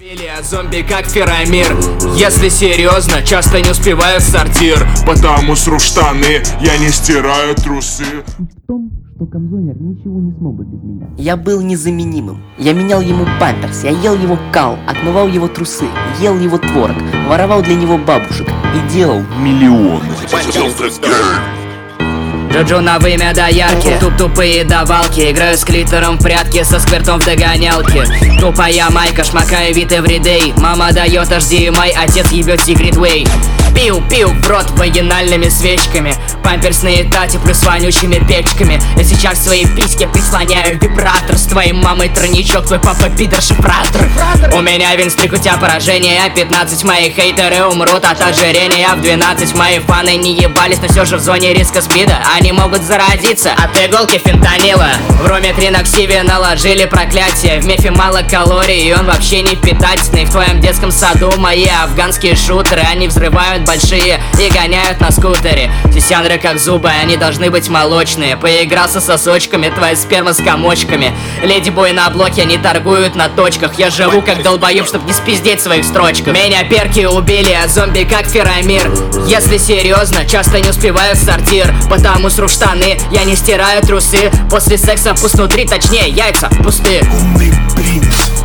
Зомби как Ферамир. Если серьезно, часто не успеваю в сортир. Потому сру штаны, я не стираю трусы. В том, что Камзонер ничего не смог бы без меня. Я был незаменимым. Я менял ему памперс, я ел его кал, отмывал его трусы, ел его творог, воровал для него бабушек и делал миллионы. Джоджо на вымя доярки, тупые давалки. Играю с клитором в прятки, со сквертом в догонялке. Тупая майка, шмакаю вид everyday. Мама дает HDMI, отец ебет Secret Way. Пил в рот вагинальными свечками. Памперсные тати плюс вонючими печками. Я сейчас в своей письке прислоняю вибратор. С твоей мамой тройничок, твой папа пидор-шифратор. У меня винстрик, у тебя поражение. 15 мои хейтеры умрут от ожирения. В 12 мои фаны не ебались, но все же в зоне риска спида. Они могут заразиться от иголки фентанила. В роме 3 на ксиве наложили проклятие. В мефе мало калорий, и он вообще не питательный. В твоем детском саду мои афганские шутеры. Они взрывают большие и гоняют на скутере. Сисяндры как зубы, они должны быть молочные. Поигрался с сосочками, твоя сперма с комочками. Леди-бой на блоке, они торгуют на точках. Я живу как долбоеб, чтоб не спиздеть в своих строчках. Меня перки убили, а зомби как Ферамир. Если серьезно, часто не успеваю в сортир. Потому сру штаны, я не стираю трусы. После секса пусть внутри, точнее яйца пусты. Умный принц.